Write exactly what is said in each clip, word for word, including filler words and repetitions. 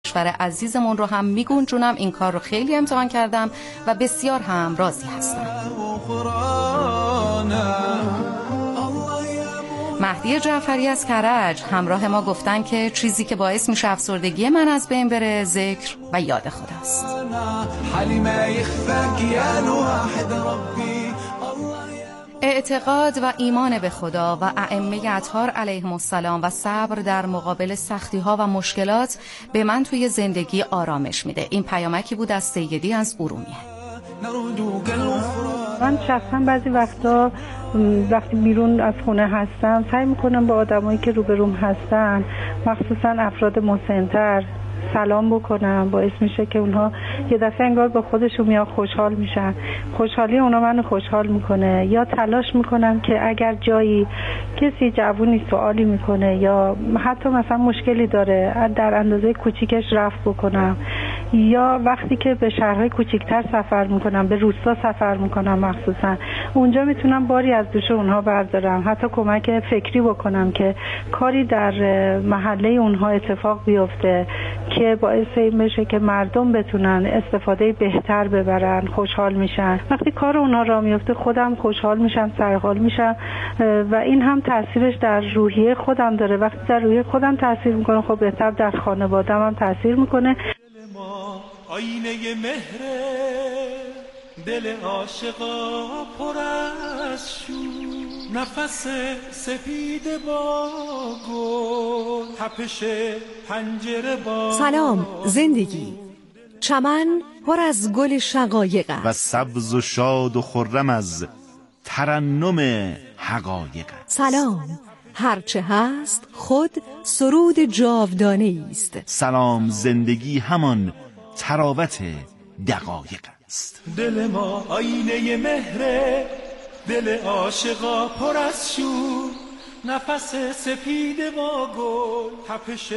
کشور عزیزمون رو هم میگنجونم. این کار رو خیلی امتحان کردم و بسیار هم راضی هستم. مهدی جعفری از کرج همراه ما گفتن که چیزی که باعث میشه افسردگی من از بین بره ذکر و یاد خداست. اعتقاد و ایمان به خدا و ائمه اطهار علیهم السلام و صبر در مقابل سختی‌ها و مشکلات به من توی زندگی آرامش میده. این پیامکی بود از سیدی از ارومیه. من شخصا بعضی وقتا وقتی بیرون از خونه هستم سعی میکنم با آدمایی که روبروم هستن، مخصوصا افراد مسن‌تر، سلام بکنم. باعث میشه که اونها یه دفعه انگار با خودشون میاد خوشحال میشن. خوشحالی اونا منو خوشحال میکنه. یا تلاش میکنم که اگر جایی کسی جوونی سوالی میکنه یا حتی مثلا مشکلی داره در اندازه کوچیکش رفع بکنم. یا وقتی که به شهرهای کوچیکتر سفر میکنم، به روستا سفر میکنم مخصوصا، اونجا میتونم باری از دوش اونها بردارم، حتی کمک فکری بکنم که کاری در محله اونها اتفاق بیفته که باعث این بشه که مردم بتونن استفاده بهتر ببرن، خوشحال میشن. وقتی کار اونا را میفته خودم خوشحال میشم، سرحال میشم و این هم تاثیرش در روحیه خودم داره. وقتی در روحیه خودم تاثیر میکنه خب بهتر در خانواده‌ام هم تاثیر میکنه. آینه مهر دل عاشقا پر از شور، نفس سپید با گل، تپش پنجره با. سلام زندگی، چمن پر از گل شقایق است و سبز و شاد و خرم از ترنم حقایق است. سلام، هرچه هست خود سرود جاودانه است. سلام زندگی همان تراوت دقایق است. دل ما آینه مهره، دل عاشقا پر از شور، نفس سپید با گل، تپش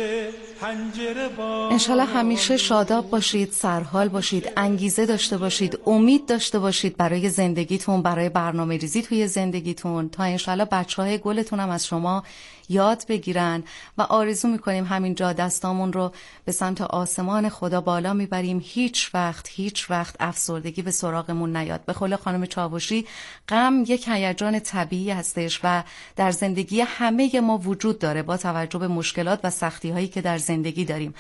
پنجره با. انشالله همیشه شاداب باشید، سرحال باشید، انگیزه داشته باشید، امید داشته باشید برای زندگیتون، برای برنامه ریزی توی زندگیتون، تا انشالله بچهای گلتون هم از شما یاد بگیرن و آرزو میکنیم همینجا دستامون رو به سمت آسمان خدا بالا میبریم، هیچ وقت هیچ وقت افسردگی به سراغمون نیاد. به قول خانم چاوشی، غم یک هیجان طبیعی هستش و در زندگی همه ما وجود داره با توجه به مشکلات و سختی هایی که در زندگی داریم.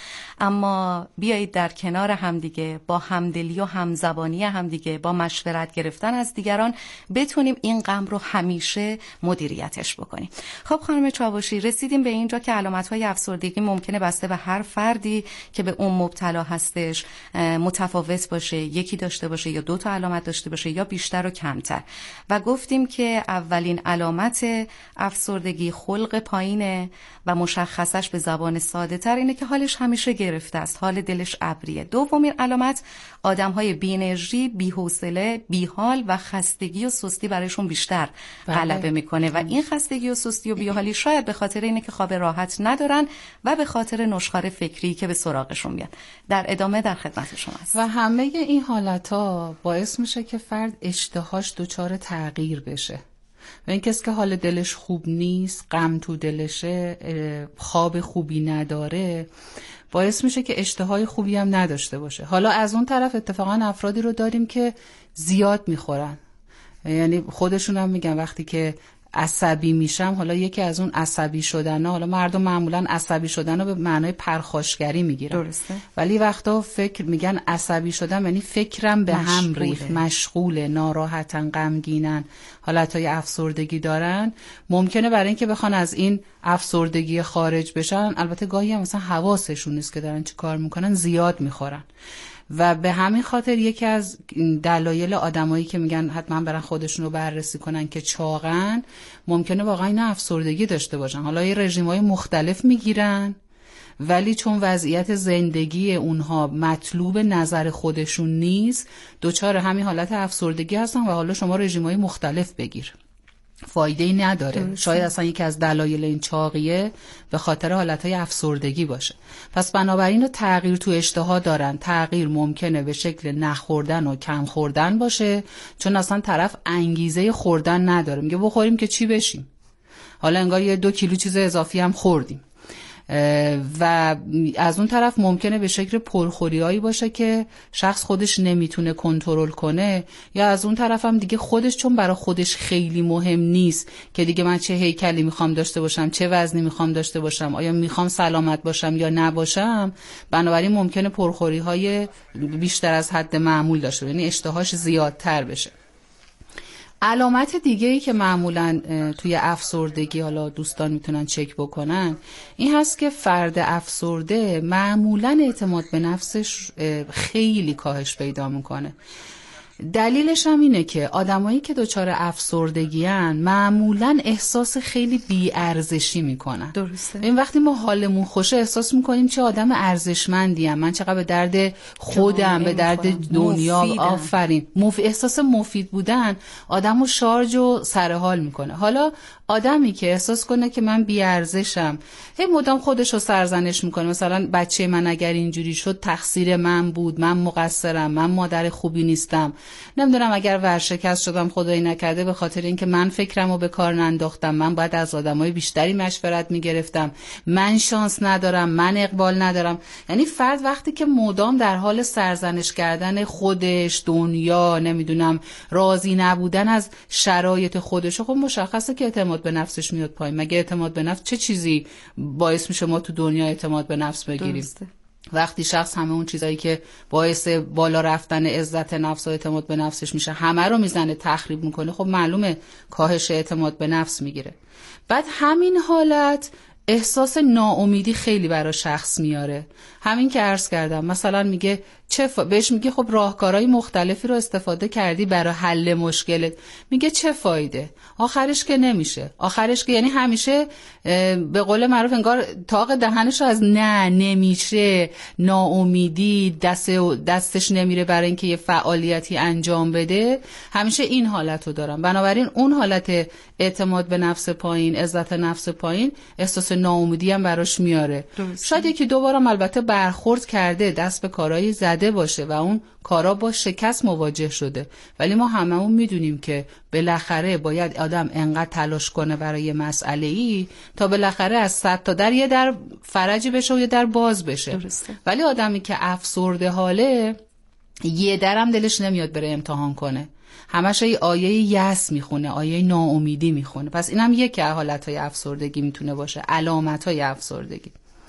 اما بیایید در کنار همدیگه با همدلی و همزبانی همدیگه، با مشورت گرفتن از دیگران بتونیم این غم رو همیشه مدیریتش بکنیم. خب خانم چاوشی، رسیدیم به اینجا که علامت‌های افسردگی ممکنه بسته به هر فردی که به اون مبتلا هستش متفاوت باشه، یکی داشته باشه یا دو تا علامت داشته باشه یا بیشتر و کمتر. و گفتیم که اولین علامت افسردگی خلق پایینه و مشخصش به زبان ساده تر اینه که حالش همیشه گرفته است، حال دلش ابریه. دومین علامت آدم‌های بی انرژی، بی حوصله، بی حال و خستگی و سستی برایشون بیشتر غلبه میکنه و این خستگی و سستی و بی‌حالی شاید به خاطر اینه که خواب راحت ندارن و به خاطر نشخوار فکری که به سراغشون میاد. در ادامه در خدمت شما هست. و همه این حالتها باعث میشه که فرد اشتهاش دچار تغییر بشه و این کسی که حال دلش خوب نیست، غم تو دلشه، خواب خوبی نداره، باعث میشه که اشتهای خوبی هم نداشته باشه. حالا از اون طرف اتفاقا افرادی رو داریم که زیاد میخورن، یعنی خودشون هم میگن وقتی که عصبی میشم، حالا یکی از اون عصبی شدن ها، حالا مردم معمولا عصبی شدن رو به معنای پرخاشگری میگیرن، درسته. ولی وقتا فکر میگن عصبی شدن یعنی فکرم به هم ریخت، مشغوله، ناراحتن، غمگینن، حالتهای افسردگی دارن. ممکنه برای اینکه بخوان از این افسردگی خارج بشن، البته گاهی هم مثلا حواسشون نیست که دارن چی کار میکنن، زیاد میخورن و به همین خاطر یکی از دلایل آدمایی که میگن حتما برن خودشون رو بررسی کنن که چاقن، ممکنه واقعا اینا افسردگی داشته باشن. حالا یه رژیم‌های مختلف میگیرن ولی چون وضعیت زندگی اونها مطلوب نظر خودشون نیست، دوچار همین حالت افسردگی هستن و حالا شما رژیم‌های مختلف بگیر، فایده ای نداره. درسته. شاید اصلا یکی از دلایل این چاقیه به خاطر حالتهای افسردگی باشه. پس بنابراین تغییر تو اشتها دارن. تغییر ممکنه به شکل نخوردن و کم خوردن باشه، چون اصلا طرف انگیزه خوردن نداره، میگه بخوریم که چی بشیم، حالا انگار یه دو کیلو چیز اضافی هم خوردیم. و از اون طرف ممکنه به شکل پرخوریایی باشه که شخص خودش نمیتونه کنترل کنه، یا از اون طرف هم دیگه خودش چون برای خودش خیلی مهم نیست که دیگه من چه هیکلی میخوام داشته باشم، چه وزنی میخوام داشته باشم، آیا میخوام سلامت باشم یا نباشم، بنابراین ممکنه پرخوری های بیشتر از حد معمول داشته، یعنی اشتهاش زیادتر بشه. علامت دیگه‌ای که معمولاً توی افسردگی حالا دوستان میتونن چک بکنن این هست که فرد افسرده معمولاً اعتماد به نفسش خیلی کاهش پیدا میکنه. دلیلش هم اینه که آدمایی که دچار افسردگی ان معمولاً احساس خیلی بی‌ارزشی میکنن. درسته. این وقتی ما حالمون خوشه احساس میکنیم چه آدم ارزشمندی ام، من چقدر به درد خودم، به درد دنیا، آفرین. مف... احساس مفید بودن آدمو شارژ و سرحال میکنه. حالا آدمی که احساس کنه که من بی‌ارزشم، هی مدام خودشو سرزنش میکنه، مثلا بچه من اگر اینجوری شد تقصیر من بود، من مقصرم، من مادر خوبی نیستم، نمیدونم اگر ورشکست شدم خدایی نکرده به خاطر اینکه من فکرمو به کار ننداختم، من باید از آدمای بیشتری مشورت میگرفتم، من شانس ندارم، من اقبال ندارم. یعنی فرد وقتی که مدام در حال سرزنش کردن خودش، دنیا، نمیدونم راضی نبودن از شرایط خودش، خب مشخصه که اعتماد به نفسش میاد پایین. مگه اعتماد به نفس چه چیزی باعث میشه ما تو دنیا اعتماد به نفس بگیریم؟ درسته. وقتی شخص همه اون چیزایی که باعث بالا رفتن عزت نفس و اعتماد به نفسش میشه همه رو میزنه، تخریب میکنه، خب معلومه کاهش اعتماد به نفس میگیره. بعد همین حالت احساس ناامیدی خیلی برای شخص میاره. همین که عرض کردم، مثلا میگه چه ف... بهش میگه خب راهکارهای مختلفی رو استفاده کردی برای حل مشکلت، میگه چه فایده، آخرش که نمیشه، آخرش که یعنی همیشه به قول معروف انگار تاق دهنش رو از نه نمیشه، ناامیدی دست دستش نمیره برای اینکه یه فعالیتی انجام بده، همیشه این حالت رو دارم. بنابراین اون حالت اعتماد به نفس پایین، عزت نفس پایین، احساس ناامیدی هم براش میاره. درسته. شاید یکی دو بارم البته برخورد کرده، دست به کارهای زده باشه و اون کارا با شکست مواجه شده، ولی ما هممون میدونیم که بالاخره باید آدم انقدر تلاش کنه برای مسئله ای تا بالاخره از صد تا در یه در فرجی بشه و یه در باز بشه. درسته. ولی آدمی که افسرده حاله یه درم دلش نمیاد بره امتحان کنه، همش یه آیه یأس میخونه، آیه ناامیدی میخونه. پس اینم یکی از حالتهای افسردگی میتونه باشه، علامتهای افسردگی.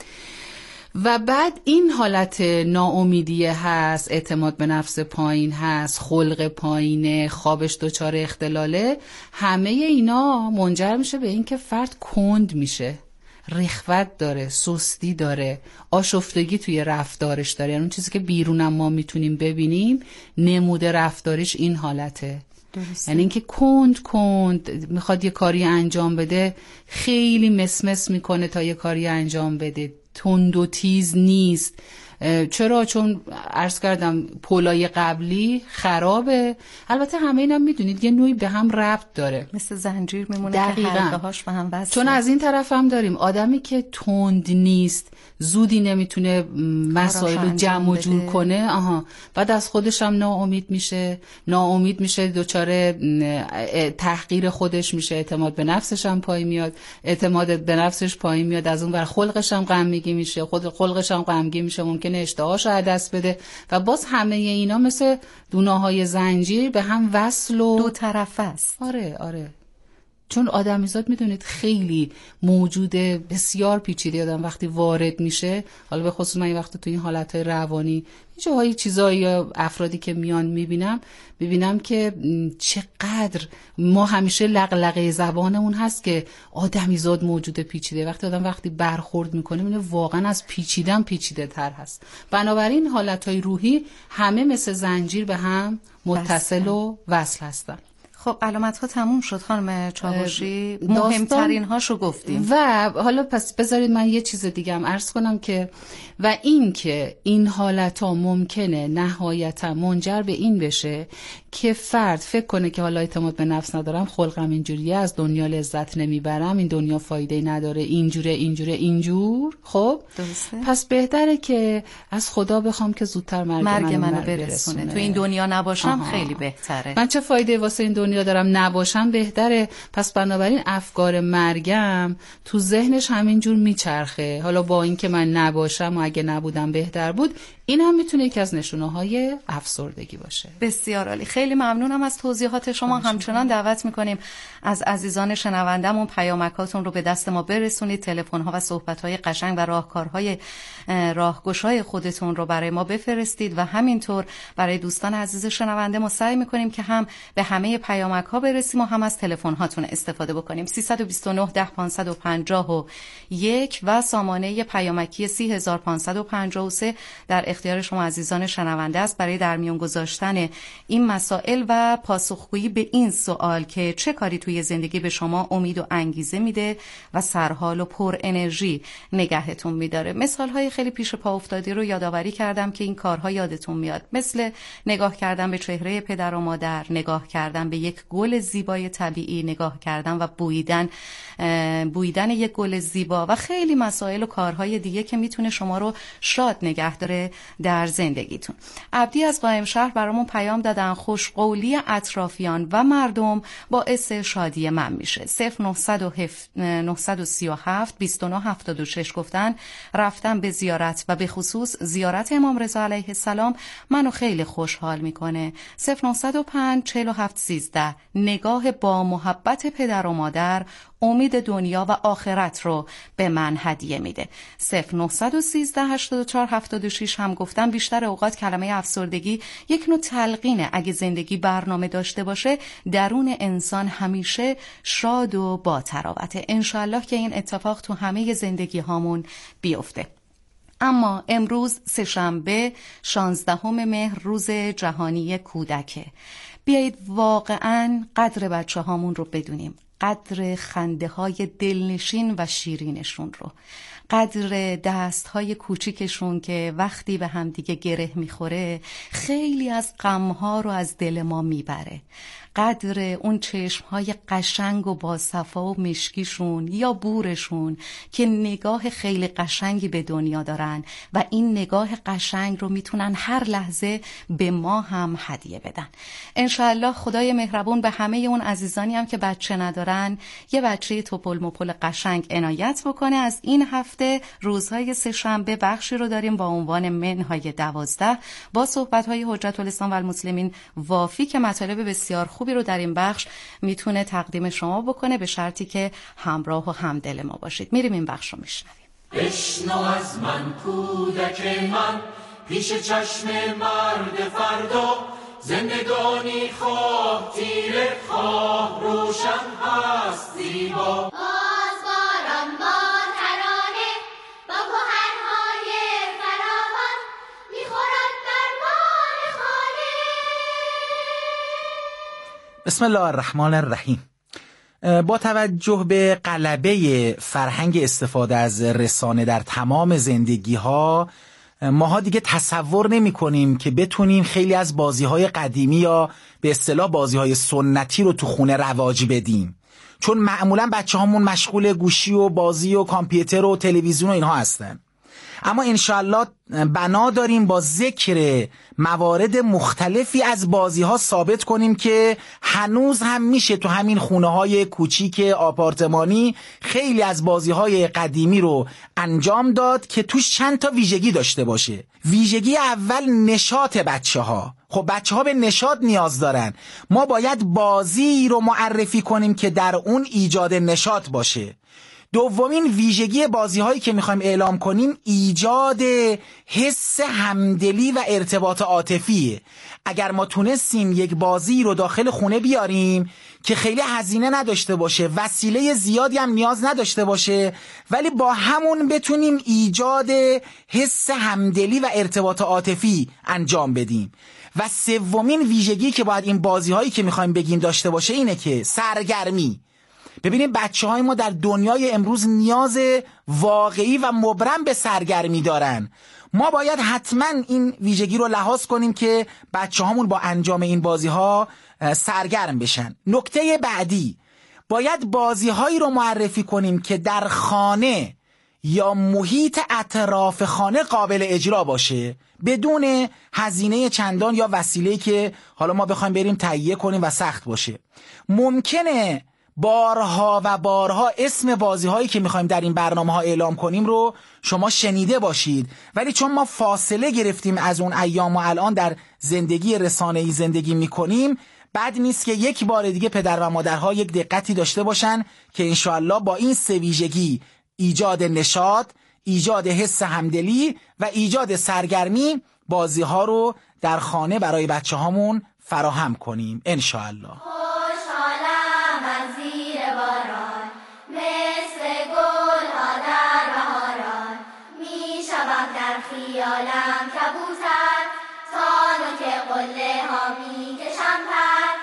و بعد این حالت ناامیدی هست، اعتماد به نفس پایین هست، خلق پایینه، خوابش دچار اختلاله، همه اینا منجر میشه به این که فرد کند میشه، رخوت داره، سستی داره، آشفتگی توی رفتارش داره. یعنی اون چیزی که بیرونم ما میتونیم ببینیم نمود رفتارش این حالته. درسته. یعنی اینکه کند کند میخواد یه کاری انجام بده، خیلی مسمس میکنه تا یه کاری انجام بده، تند و تیز نیست. چرا؟ چون عرض کردم پولای قبلی خرابه. البته همه اینا میدونید یه نوعی به هم ربط داره، مثل زنجیر میمونه که حلقه هاش به هم وصله. چون از این طرف هم داریم آدمی که تند نیست، زودی نمیتونه مسائل رو جمع و جور کنه، آها، بعد از خودش هم ناامید میشه، ناامید میشه، دچار تحقیر خودش میشه، اعتماد به نفسش هم پایین میاد، اعتماد به نفسش پایین میاد، از اون ور خلقش هم غمگین میشه، خود خلقش هم غمگین میشه، ممکنه اشتهاش رو دست بده و باز همه اینا مثل دونه‌های زنجیر به هم وصل و دو طرفه است. آره آره. چون آدمیزاد میدونید خیلی موجود بسیار پیچیده، آدم وقتی وارد میشه، حالا به خصوص من وقتی تو این حالتهای روانی جاهای چیزایی افرادی که میان میبینم ببینم که چقدر ما همیشه لغلغه زبانمون هست که آدمیزاد موجود پیچیده. وقتی آدم وقتی برخورد میکنه میبینه واقعا از پیچیدن پیچیده تر هست. بنابراین حالتهای روحی همه مثل زنجیر به هم متصل و وصل هستن. خب علامت ها تموم شد خانم چاوشی، مهمترین هاشو گفتیم و حالا پس بذارید من یه چیز دیگه هم عرض کنم که و این که این حالت ها ممکنه نهایتا منجر به این بشه که فرد فکر کنه که حالا اعتماد به نفس ندارم، خلقم اینجوریه، از دنیا لذت نمیبرم، این دنیا فایده نداره، اینجوره اینجوره اینجور، خب درسته. پس بهتره که از خدا بخوام که زودتر مرگ, مرگ منو, منو برسونه. برسونه تو این دنیا نباشم. آها. خیلی بهتره. من چه فایده واسه این دنیا دارم نباشم بهتره. پس بنابراین افکار مرگم تو ذهنش همینجور میچرخه. حالا با اینکه من نباشم و اگه نبودم بهتر بود، این هم میتونه یکی از نشونه‌های افسردگی باشه. بسیار عالی. خیلی ممنونم از توضیحات شما. همچنان دعوت میکنیم از عزیزان شنوندمون پیامکاتون رو به دست ما برسونید. تلفن‌ها و صحبت‌های قشنگ و راهکارهای راهگشای خودتون رو برای ما بفرستید و همینطور برای دوستان عزیز شنونده ما سعی میکنیم که هم به همه پیامک‌ها برسیم و هم از تلفن‌هاتون استفاده بکنیم. سیصد و بیست و نه ده پانصد و پنجاه و یک و سامانه پیامکی سی هزار پانصد و پنجاه و سه در اختیار شما عزیزان شنونده است برای در میان گذاشتن این مسائل و پاسخگویی به این سوال که چه کاری توی زندگی به شما امید و انگیزه میده و سرحال و پر انرژی نگهتون میداره. مثالهای خیلی پیش پا افتادی رو یادآوری کردم که این کارها یادتون میاد، مثل نگاه کردن به چهره پدر و مادر، نگاه کردن به یک گل زیبای طبیعی، نگاه کردن و بویدن بویدن یک گل زیبا و خیلی مسائل و کارهای دیگه که میتونه شما رو شاد نگه داره در زندگیتون. عبدی از قائم شهر برامون پیام دادن خوشقولی اطرافیان و مردم باعث شادی من میشه. صفر نه سه هفت بیست و نه هفتاد و شش گفتن رفتم به زیارت و به خصوص زیارت امام رضا علیه السلام منو خیلی خوشحال میکنه. صفر نه صفر پنج چهل و هفت سیزده نگاه با محبت پدر و مادر امید دنیا و آخرت رو به من هدیه میده. صفر نه یک سه هشتاد و چهار هفتاد و شش هم گفتم بیشتر اوقات کلمه افسردگی یک نوع تلقینه. اگه زندگی برنامه داشته باشه درون انسان همیشه شاد و با تراوته. انشالله که این اتفاق تو همه زندگی هامون بیفته. اما امروز سه‌شنبه شانزدهم مهر روز جهانی کودکه. بیایید واقعاً قدر بچه هامون رو بدونیم، قدر خنده های دلنشین و شیرینشون رو، قدر دست های کوچیکشون که وقتی به هم دیگه گره میخوره خیلی از غمها رو از دل ما میبره، قدر اون چشمهای قشنگ و با صفا و مشکیشون یا بورشون که نگاه خیلی قشنگی به دنیا دارن و این نگاه قشنگ رو میتونن هر لحظه به ما هم هدیه بدن. انشاءالله خدای مهربون به همه اون عزیزانی هم که بچه ندارن یه بچه توپل مپل قشنگ عنایت بکنه. از این هفته روزهای سه‌شنبه بخشی رو داریم با عنوان منهای دوازده با صحبت‌های حجت الاسلام و المسلمین وافی که مطالب بسیار خوب رو در این بخش میتونه تقدیم شما بکنه به شرطی که همراه و همدل ما باشید. میریم این بخش رو میشنویم. بشنو از من کودک من پیش چشم مرد فردا، زندگانی خواه تیره خواه روشن هست زیبا. بسم الله الرحمن الرحیم. با توجه به غلبه فرهنگ استفاده از رسانه در تمام زندگی ها، ماها دیگه تصور نمی کنیم که بتونیم خیلی از بازی های قدیمی یا به اصطلاح بازی های سنتی رو تو خونه رواج بدیم، چون معمولا بچه هامون مشغول گوشی و بازی و کامپیوتر و تلویزیون و اینها هستن. اما انشاءالله بنا داریم با ذکر موارد مختلفی از بازی ها ثابت کنیم که هنوز هم میشه تو همین خونه های کوچیک آپارتمانی خیلی از بازی های قدیمی رو انجام داد که توش چند تا ویژگی داشته باشه. ویژگی اول نشاط بچه ها. خب بچه ها به نشاط نیاز دارن، ما باید بازی رو معرفی کنیم که در اون ایجاد نشاط باشه. دومین ویژگی بازی هایی که میخوایم اعلام کنیم ایجاد حس همدلی و ارتباط عاطفیه. اگر ما تونستیم یک بازی رو داخل خونه بیاریم که خیلی هزینه نداشته باشه، وسیله زیادی هم نیاز نداشته باشه، ولی با همون بتونیم ایجاد حس همدلی و ارتباط عاطفی انجام بدیم. و سومین ویژگی که باید این بازی هایی که میخوایم بگیم داشته باشه اینه که سرگرمی. ببینیم بچه های ما در دنیای امروز نیاز واقعی و مبرم به سرگرمی دارن. ما باید حتما این ویژگی رو لحاظ کنیم که بچه هامون با انجام این بازی ها سرگرم بشن. نکته بعدی، باید بازی هایی رو معرفی کنیم که در خانه یا محیط اطراف خانه قابل اجرا باشه، بدون هزینه چندان یا وسیله‌ای که حالا ما بخوایم بریم تهیه کنیم و سخت باشه. ممکنه بارها و بارها اسم بازی هایی که میخوایم در این برنامه ها اعلام کنیم رو شما شنیده باشید، ولی چون ما فاصله گرفتیم از اون ایام و الان در زندگی رسانه‌ای زندگی میکنیم، بد نیست که یک بار دیگه پدر و مادرها یک دقتی داشته باشن که انشاءالله با این سه ویژگی، ایجاد نشاط، ایجاد حس همدلی و ایجاد سرگرمی، بازی ها رو در خانه برای بچه هامون فراهم کنیم انشاءالله. خوشحالم از زیر باران، مثل گل ها در بهاران، می شوم در خیالم کبوتر، تا نوک قله ها می کشم پر.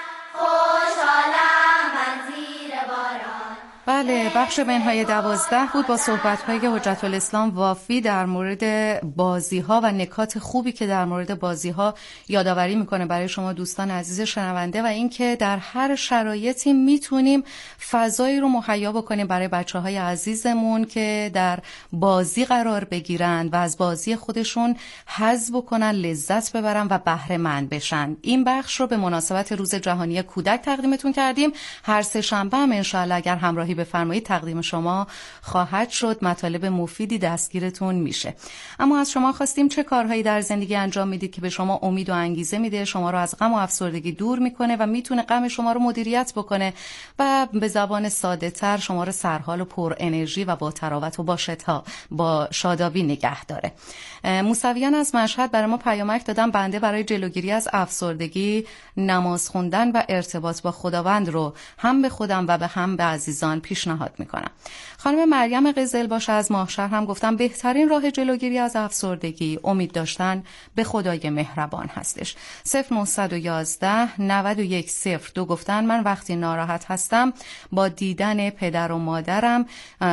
خوشحالم از زیر باران. بله، بخش منهای دوازده بود با صحبت‌های حجت الاسلام وافی در مورد بازی‌ها و نکات خوبی که در مورد بازی‌ها یادآوری می‌کنه برای شما دوستان عزیز شنونده، و اینکه در هر شرایطی میتونیم فضایی رو مهیا بکنیم برای بچه‌های عزیزمون که در بازی قرار بگیرن و از بازی خودشون حظ بکنن، لذت ببرن و بهره مند بشن. این بخش رو به مناسبت روز جهانی کودک تقدیمتون کردیم. هر سه شنبه هم انشاءالله اگر همراهی بفرمایید تقدیم شما خواهد شد، مطالب مفیدی دستگیرتون میشه. اما از شما خواستیم چه کارهایی در زندگی انجام میدید که به شما امید و انگیزه میده، شما رو از غم و افسردگی دور میکنه و میتونه غم شما رو مدیریت بکنه و به زبان ساده تر شما رو سرحال و پر انرژی و با تراوت و با شتا با شادابی نگه داره. موسویان از مشهد برای ما پیامک دادن، بنده برای جلوگیری از افسردگی نماز خوندن و ارتباط با خداوند رو هم به خودم و به هم به عزیزان پیشنهاد میکنم. خانم مریم قزلباش از ماهشهر هم گفتم بهترین راه جلوگیری از افسردگی امید داشتن به خدای مهربان هستش. صفر نه یک یک نه یک صفر دو گفتن من وقتی ناراحت هستم با دیدن پدر و مادرم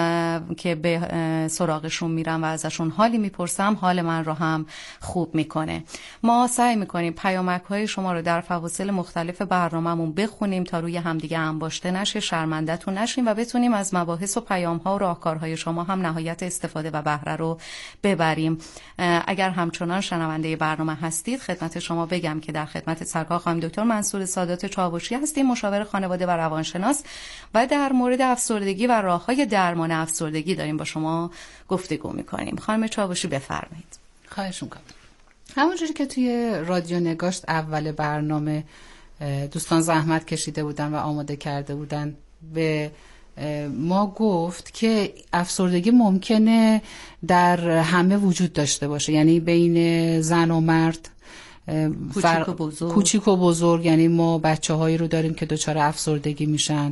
که به سراغشون میرم و ازشون حالی میپرسم حال من رو هم خوب میکنه. ما سعی میکنیم پیامک های شما رو در فواصل مختلف برنامه‌مون بخونیم تا روی همدیگه انباشته نشه، شرمنده‌تون نشیم و بتونیم از مباحث و پیام‌ها و راهکارهای شما هم نهایت استفاده و بهره رو ببریم. اگر همچنان شنونده برنامه هستید خدمت شما بگم که در خدمت سرکار خانم دکتر منصور سادات چاوشی هستیم، مشاور خانواده و روانشناس، و در مورد افسردگی و راه‌های درمان افسردگی داریم با شما گفتگو می‌کنیم. خانم چاوشی بفرمایید. خواهش می‌کنم. همونجوری که توی رادیو نگاشت اول برنامه دوستان زحمت کشیده بودن و آماده کرده بودن به ما گفت که افسردگی ممکنه در همه وجود داشته باشه، یعنی بین زن و مرد، کوچیک و بزرگ. کوچیک و بزرگ، یعنی ما بچه هایی رو داریم که دچار افسردگی میشن،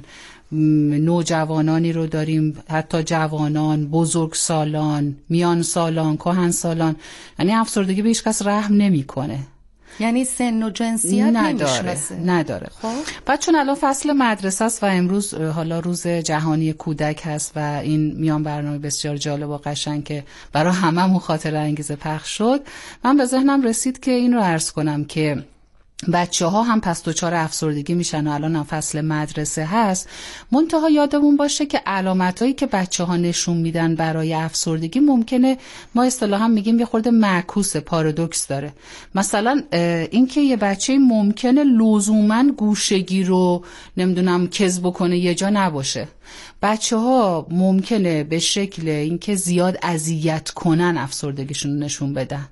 نوجوانانی رو داریم، حتی جوانان، بزرگ سالان، میان سالان، کهن سالان، یعنی افسردگی به هیچ کس رحم نمیکنه، یعنی سن و جنسیت نداره نداره. خب بعد چون الان فصل مدرسه است و امروز حالا روز جهانی کودک هست و این میان برنامه بسیار جالب و قشنگ که برای هممون خاطره انگیز پخش شد، من به ذهنم رسید که این رو عرض کنم که بچه ها هم پس دچار افسردگی میشن و الان هم فصل مدرسه هست. منتها یادمون باشه که علامتایی که بچه ها نشون میدن برای افسردگی ممکنه ما اصطلاحا میگیم یه خورده معکوس، پارادوکس داره. مثلا اینکه یه بچه ممکنه لزوما گوشگی رو نمیدونم کذب کنه یه جا نباشه. بچه ها ممکنه به شکل اینکه زیاد اذیت کنن افسردگیشون نشون بدن،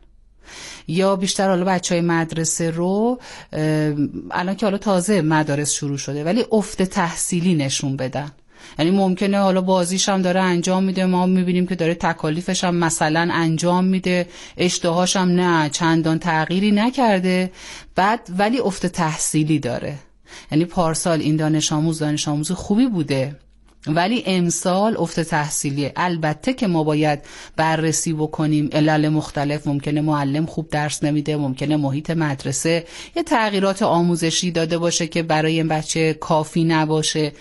یا بیشتر حالا بچهای مدرسه رو الان که حالا تازه مدارس شروع شده ولی افت تحصیلی نشون بدن. یعنی ممکنه حالا بازیش هم داره انجام میده، ما میبینیم که داره تکالیفش هم مثلا انجام میده، اشتهاش هم نه چندان تغییری نکرده، بعد ولی افت تحصیلی داره. یعنی پارسال این دانش آموز دانش آموز خوبی بوده ولی امسال افت تحصیلیه. البته که ما باید بررسی بکنیم علل مختلف، ممکنه معلم خوب درس نمیده، ممکنه محیط مدرسه یه تغییرات آموزشی داده باشه که برای این بچه کافی نباشه.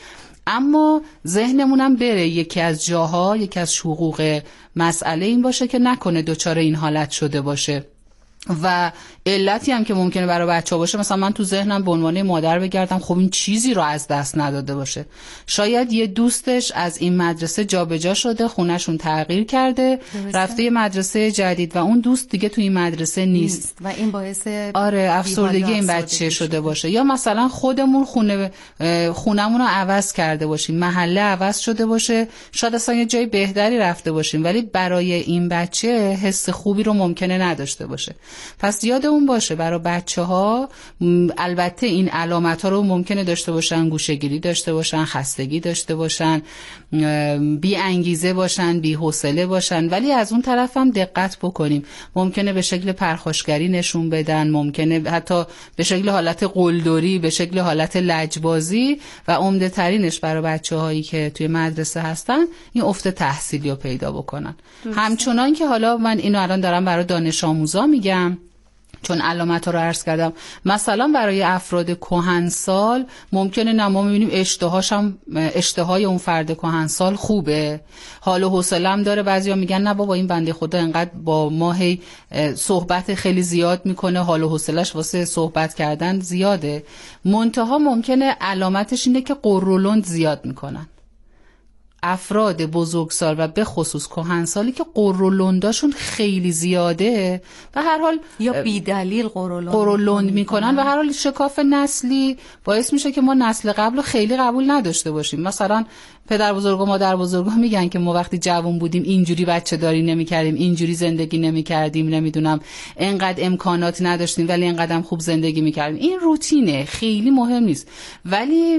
اما ذهنمونم بره یکی از جاها، یکی از حقوق مسئله این باشه که نکنه دوچار این حالت شده باشه. و علتی هم که ممکنه برای بچه‌ها باشه، مثلا من تو ذهنم به عنوان مادر بگردم خب این چیزی رو از دست نداده باشه. شاید یه دوستش از این مدرسه جابجا شده، خونه‌شون تغییر کرده، رفته یه مدرسه جدید و اون دوست دیگه تو این مدرسه نیست, نیست. و این باعث آره افسردگی این بچه شده باشه. یا مثلا خودمون خونه خونمون رو عوض کرده باشیم، محله عوض شده باشه، شاید اصلا یه جای بهتری رفته باشیم، ولی برای این بچه حس خوبی رو ممکنه نداشته باشه. پس یاد اون باشه برای بچه ها، البته این علامت ها رو ممکنه داشته باشن، گوشه‌گیری داشته باشن، خستگی داشته باشن، بی انگیزه باشن، بی حوصله باشن، ولی از اون طرف هم دقت بکنیم. ممکنه به شکل پرخاشگری نشون بدن، ممکنه حتی به شکل حالت قلدری، به شکل حالت لجبازی، و عمده ترینش برای بچه هایی که توی مدرسه هستن این افت تحصیلی رو پیدا بکنن. همچنان که حالا من اینو الان دارم برای دانش آموزا میگم چون علامت ها رو عرض کردم، مثلا برای افراد کهنسال ممکنه نه ما میبینیم اشتهاش هم اشتهای اون فرد کهنسال خوبه، حال و حوصله هم داره، بعضیا میگن نه بابا این بنده خدا انقدر با ما هی صحبت خیلی زیاد میکنه، حال و حوصله‌اش واسه صحبت کردن زیاده. منتها ممکنه علامتش اینه که قرولند زیاد میکنن. افراد بزرگسال و به خصوص کهنسالی که قرولنداشون خیلی زیاده و هر حال یا بی دلیل قرولند قرولند میکنن و هر حال شکاف نسلی باعث میشه که ما نسل قبل خیلی قبول نداشته باشیم. مثلا پدر بزرگ و مادر بزرگ میگن که ما وقتی جوان بودیم اینجوری بچه داری نمیکردیم، اینجوری زندگی نمیکردیم، نمیدونم انقدر امکانات نداشتیم ولی انقدر خوب زندگی میکردیم. این روتینه، خیلی مهم نیست. ولی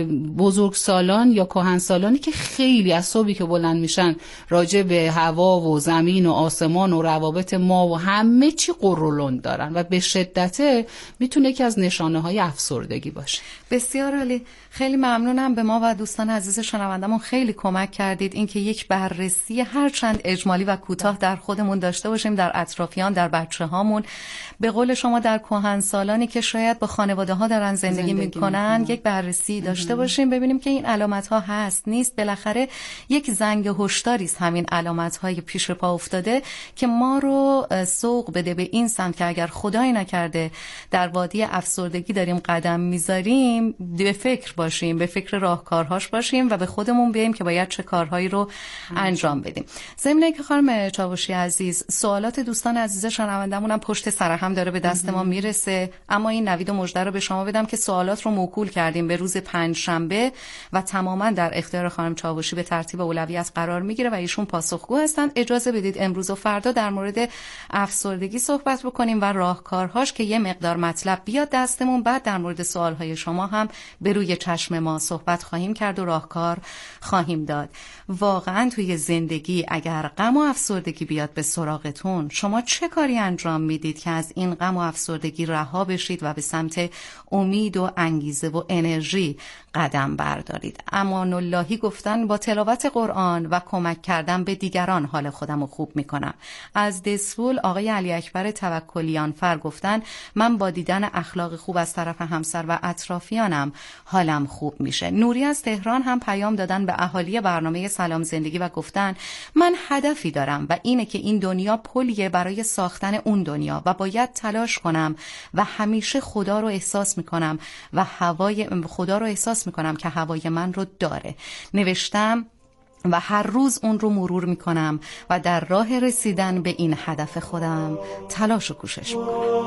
بزرگسالان یا کهنسالانی که خیلی از صبحی که بلند میشن راجع به هوا و زمین و آسمان و روابط ما و همه چی قرولند دارن و به شدت میتونه که از نشانه های افسردگی باشه. بسیار عالی، خیلی ممنونم. به ما و دوستان عزیز شنوندمون خیلی کمک کردید اینکه یک بررسی هر چند اجمالی و کوتاه در خودمون داشته باشیم، در اطرافیان، در بچه هامون، به قول شما در کهنسالانی که شاید با خانواده ها دارن زندگی, زندگی میکنن میکنن. یک بررسی داشته باشیم، ببینیم که این علامت ها هست نیست. بالاخره یک زنگ هشداری است همین علامت های پیش پا افتاده که ما رو سوق بده به این سمت که اگر خدای نکرده در وادی افسردگی داریم قدم میذاریم، به فکر باشیم، به فکر راهکارهاش باشیم و به خودمون بیایم که باید چه کارهایی رو انجام بدیم. ضمن اینکه خانم چاوشی عزیز، سوالات دوستان عزیز شنوندمون هم پشت سر هم داره به دست ما میرسه، اما این نوید و مژده رو به شما بدم که سوالات رو موکول کردیم به روز پنج شنبه و تماما در اختیار خانم چاوشی به ترتیب اولویت قرار میگیره و ایشون پاسخگو هستن. اجازه بدید امروز و فردا در مورد افسردگی صحبت بکنیم و راهکارهاش که یه مقدار مطلب بیاد دستمون، بعد در مورد سوالهای شما هم به روی چشم ما صحبت خواهیم کرد و راهکار خواهیم داد. واقعا توی زندگی اگر غم و افسردگی بیاد به سراغتون، شما چه کاری انجام میدید که از این غم و افسردگی رها بشید و به سمت امید و انگیزه و انرژی قدم بردارید؟ امان اللهی گفتن با تلاوت قرآن و کمک کردن به دیگران حال خودم رو خوب میکنم. از دسفول آقای علی اکبر توکلیان فر گفتن من با دیدن اخلاق خوب از طرف همسر و اطرافیانم حالم خوب میشه. نوری از تهران هم پیام دادن به اهالی برنامه سلام زندگی و گفتن من هدفی دارم و اینه که این دنیا پلیه برای ساختن اون دنیا و باید تلاش کنم و همیشه خدا رو احساس میکنم و هوای خدا رو احساس میکنم که هوای من رو داره. نوشتم و هر روز اون رو مرور میکنم و در راه رسیدن به این هدف خودم تلاش و کوشش میکنم.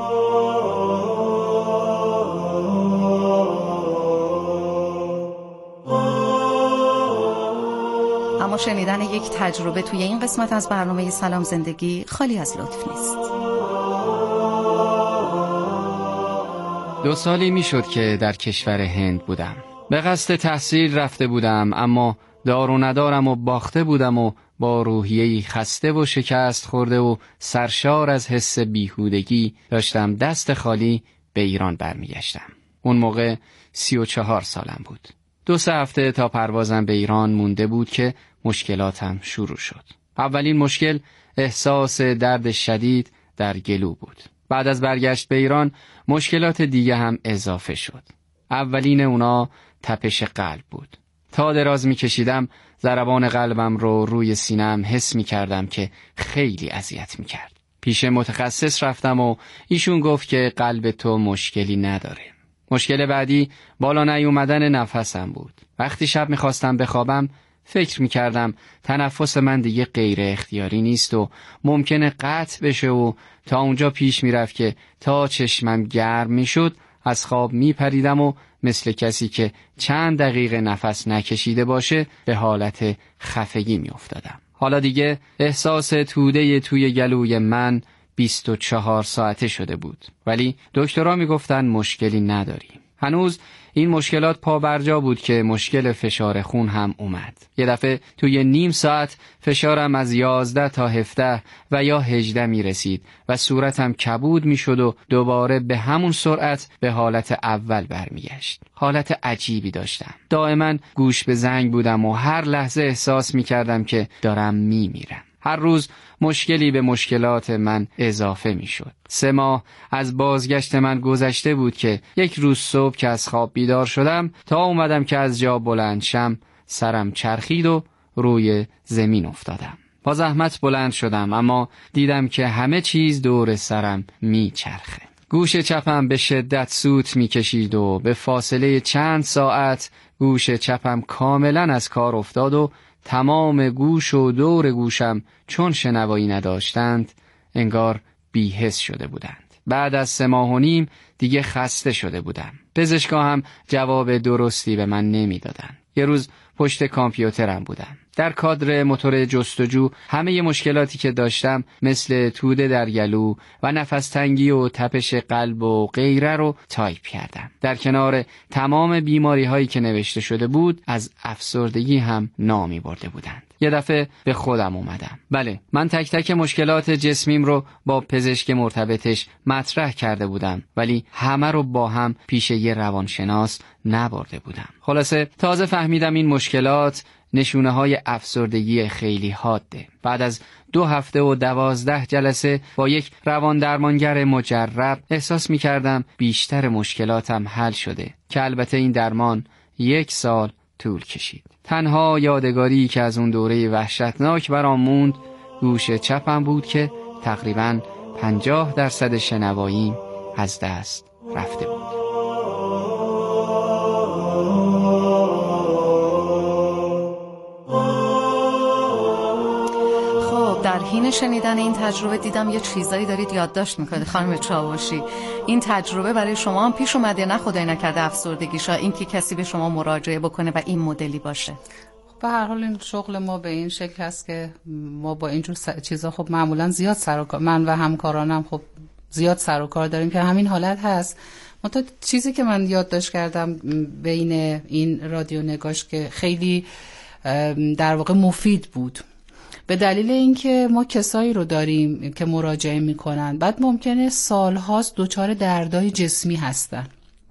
اما شنیدن یک تجربه توی این قسمت از برنامه سلام زندگی خالی از لطف نیست. دو سالی میشد که در کشور هند بودم. به قصد تحصیل رفته بودم، اما دار و ندارم و باخته بودم و با روحیه‌ای خسته و شکست خورده و سرشار از حس بیهودگی داشتم دست خالی به ایران برمیگشتم. اون موقع سی و چهار سالم بود. دو سه هفته تا پروازم به ایران مونده بود که مشکلاتم شروع شد. اولین مشکل احساس درد شدید در گلو بود. بعد از برگشت به ایران مشکلات دیگه هم اضافه شد. اولین اونا تپش قلب بود. تا دراز میکشیدم ضربان قلبم رو روی سینم حس میکردم که خیلی اذیت میکرد. پیش متخصص رفتم و ایشون گفت که قلب تو مشکلی نداره. مشکل بعدی بالا نیومدن نفسم بود. وقتی شب میخواستم بخوابم فکر میکردم تنفس من دیگه غیر اختیاری نیست و ممکنه قطع بشه و تا اونجا پیش میرفت که تا چشمم گرم میشد از خواب میپریدم و مثل کسی که چند دقیقه نفس نکشیده باشه به حالت خفگی میافتادم. حالا دیگه احساس توده توی گلوی من بیست و چهار ساعته شده بود، ولی دکترها میگفتن مشکلی نداریم. هنوز این مشکلات پا برجا بود که مشکل فشار خون هم اومد. یه دفعه توی نیم ساعت فشارم از یازده تا هفده و یا هجده می رسید و صورتم کبود می شد و دوباره به همون سرعت به حالت اول برمیگشت. حالت عجیبی داشتم. دائما گوش به زنگ بودم و هر لحظه احساس می کردم که دارم می میرم. هر روز مشکلی به مشکلات من اضافه می شد. سه ماه از بازگشت من گذشته بود که یک روز صبح که از خواب بیدار شدم تا اومدم که از جا بلند شم سرم چرخید و روی زمین افتادم. با زحمت بلند شدم اما دیدم که همه چیز دور سرم می چرخه. گوش چپم به شدت سوت می کشید و به فاصله چند ساعت گوش چپم کاملا از کار افتاد و تمام گوش و دور گوشم چون شنوایی نداشتند انگار بی‌حس شده بودند. بعد از سه ماه و نیم دیگه خسته شده بودم. پزشکا هم جواب درستی به من نمیدادن. یه روز پشت کامپیوترم بودم. در کادر موتور جستجو همه مشکلاتی که داشتم مثل توده در گلو و نفس تنگی و تپش قلب و غیره رو تایپ کردم. در کنار تمام بیماری هایی که نوشته شده بود از افسردگی هم نامی برده بودند. یه دفعه به خودم اومدم. بله، من تک تک مشکلات جسمیم رو با پزشک مرتبطش مطرح کرده بودم، ولی همه رو با هم پیش یه روانشناس نبرده بودم. خلاصه تازه فهمیدم این مشکلات نشونه های افسردگی خیلی حاده. بعد از دو هفته و دوازده جلسه با یک روان درمانگر مجرب احساس می کردم بیشتر مشکلاتم حل شده که البته این درمان یک سال طول کشید. تنها یادگاری که از اون دوره وحشتناک برام موند گوش چپم بود که تقریباً پنجاه درصد شنواییم از دست رفته بود. در حین شنیدن این تجربه دیدم یه چیزایی دارید یادداشت میکنید خانم چاوشی. این تجربه برای شما هم پیش اومده؟ نه خدای نکرده افسردگیشا این که کسی به شما مراجعه بکنه و این مدلی باشه؟ به هر حال این شغل ما به این شکل هست که ما با اینجور چیزا خب معمولا زیاد سر و کار، من و همکارانم خب زیاد سر و کار داریم که همین حالت هست. منتها چیزی که من یادداشت کردم بین این رادیو نگاش که خیلی در واقع مفید بود، به دلیل اینکه ما کسایی رو داریم که مراجعه میکنن بعد ممکنه سالهاست دچار دردای جسمی هستن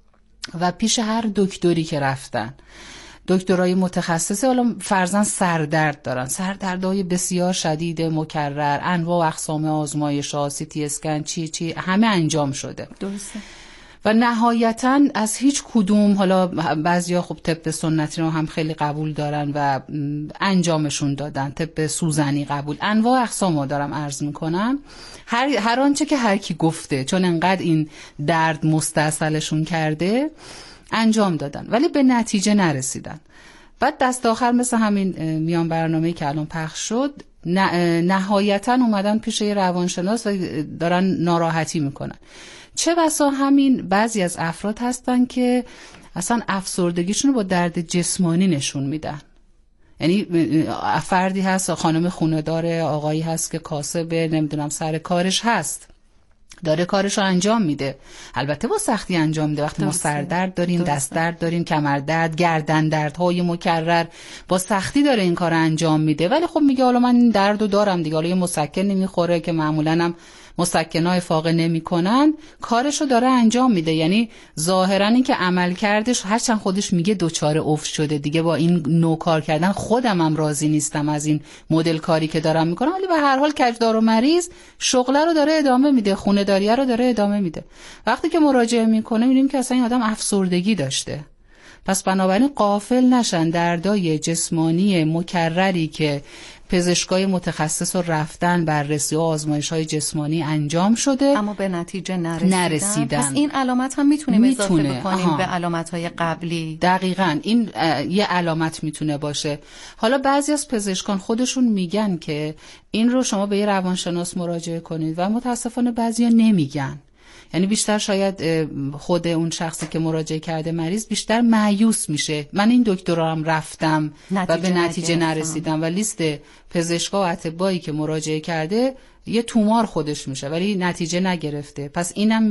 و پیش هر دکتری که رفتن، دکترای متخصصی، حالا فرضاً سردرد دارن، سردردهای بسیار شدید مکرر، انواع و اقسام آزمایش‌ها، سی تی اسکن، چی چی همه انجام شده. درسته. و نهایتاً از هیچ کدوم، حالا بعضیا خب طب سنتی رو هم خیلی قبول دارن و انجامشون دادن، طب سوزنی قبول، انواع اقسامو دارم عرض میکنم، هر هر آنچه که هر کی گفته، چون انقدر این درد مستاصلشون کرده انجام دادن ولی به نتیجه نرسیدن. بعد دست آخر مثل همین میان برنامه‌ای که الان پخش شد نهایتاً اومدن پیش یه روانشناس و دارن ناراحتی میکنن. چه بسا همین بعضی از افراد هستن که اصلا افسردگیشون رو با درد جسمانی نشون میدن. یعنی فردی هست، خانم خونه داره، آقایی هست که کاسبه، نمیدونم سر کارش هست، داره کارش رو انجام میده، البته با سختی انجام میده. وقتی ما سردرد داریم، دست درد داریم، کمر درد، گردن دردهای مکرر، با سختی داره این کار انجام میده، ولی خب میگه حالا من این دردو دارم دیگه، حالا یه مسکن نمیخوره که معمولا هم مسکنای فاقه نمی کنن، کارشو داره انجام میده. یعنی ظاهرا این که عمل کردش، هرچند خودش میگه دوچاره افت شده دیگه با این نوع کار کردن، خودم هم راضی نیستم از این مدل کاری که دارم میکنم، ولی به هر حال کجدار و مریض شغله رو داره ادامه میده، خونه داریه رو داره ادامه میده. وقتی که مراجعه میکنه میبینیم که اصلا این آدم افسردگی داشته پس بنابراین غافل نشن دردای جسمانی مکرری که پزشکای متخصص رو رفتن بررسی و آزمایش‌های جسمانی انجام شده اما به نتیجه نرسیدن. نرسیدن. پس این علامت هم میتونیم میتونه. اضافه بکنیم آها. به علامت‌های قبلی. دقیقاً این یه علامت میتونه باشه. حالا بعضی از پزشکان خودشون میگن که این رو شما به یه روانشناس مراجعه کنید و متاسفانه بعضیا نمیگن. یعنی بیشتر شاید خود اون شخصی که مراجعه کرده مریض بیشتر مایوس میشه. من این دکترام رفتم و به نتیجه نرسیدم و لیست پزشکا و اطبایی که مراجعه کرده یه تومار خودش میشه ولی نتیجه نگرفته. پس اینم